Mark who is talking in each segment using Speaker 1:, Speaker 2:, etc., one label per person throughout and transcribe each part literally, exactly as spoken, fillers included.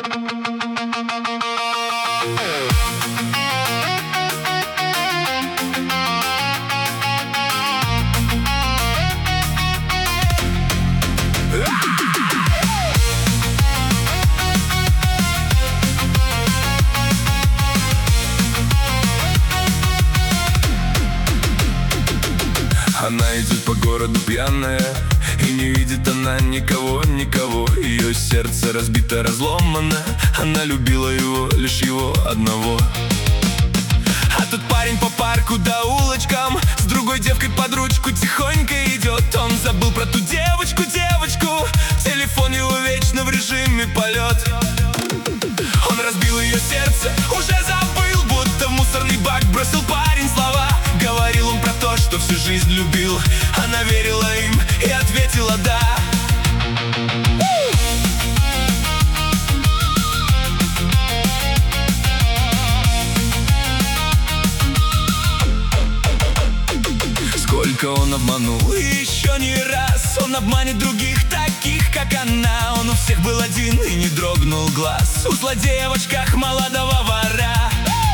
Speaker 1: Она идет по городу пьяная, и не видит она никого, никого. Ее сердце разбито, разломано. Она любила его, лишь его одного. А тут парень по парку да улочкам с другой девкой под ручку тихонько идет. Он забыл про ту девочку, девочку. Телефон его вечно в режиме полет. Он разбил ее сердце, уже забыл, будто в мусорный бак бросил парень слова. Говорил он про то, что всю жизнь любил. Она верила им и ответила «да». Сколько он обманул, и еще не раз он обманет других, таких как она. Он у всех был один и не дрогнул глаз. У злодея в очках молодого вора.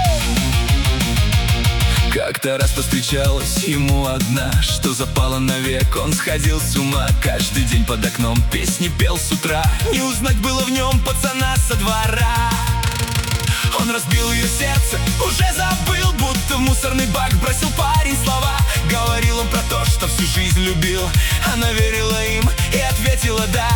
Speaker 1: Как-то раз повстречалась ему одна, что запала навек. Он сходил с ума, каждый день под окном песни пел с утра. Не узнать было в нем пацана со двора. Он разбил ее сердце, уже забыл, будто в мусорный бак бросил парень слова. Говорил он про то, что всю жизнь любил. Она верила им и ответила «да».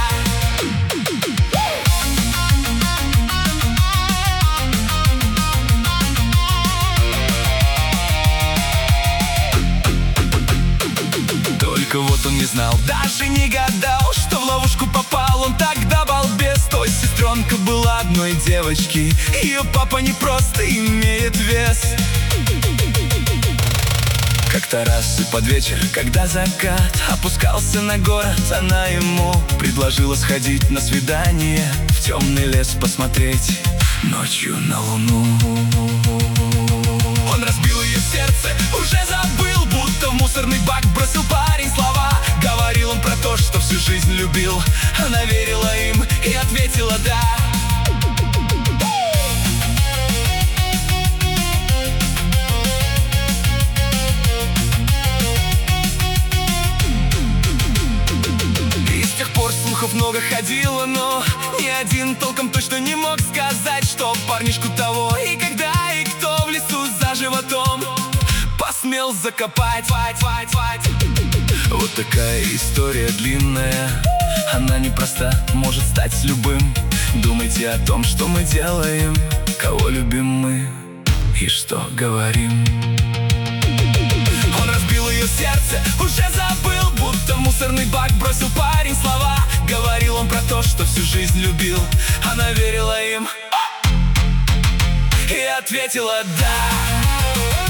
Speaker 1: Только вот он не знал, даже не гадал, что в ловушку попал он тогда, балбес. Той сестренка была одной девочки, ее папа не просто имеет вес. Как-то раз и под вечер, когда закат опускался на город, она ему предложила сходить на свидание, в темный лес посмотреть ночью на луну. Он разбил ее сердце, уже забыл, будто в мусорный бак бросил парень слова. Говорил он про то, что всю жизнь любил. Она верила им и ответила «да». И с тех пор слухов много ходило, но ни один толком точно не мог сказать, что парнишку того и когда, и кто в лесу за животом посмел закопать. Вот такая история длинная, она непроста, может стать с любым. Думайте о том, что мы делаем, кого любим мы и что говорим. Он разбил ее сердце, уже забыл, будто в мусорный бак бросил парень слова. Говорил он про то, что всю жизнь любил. Она верила им и ответила «да».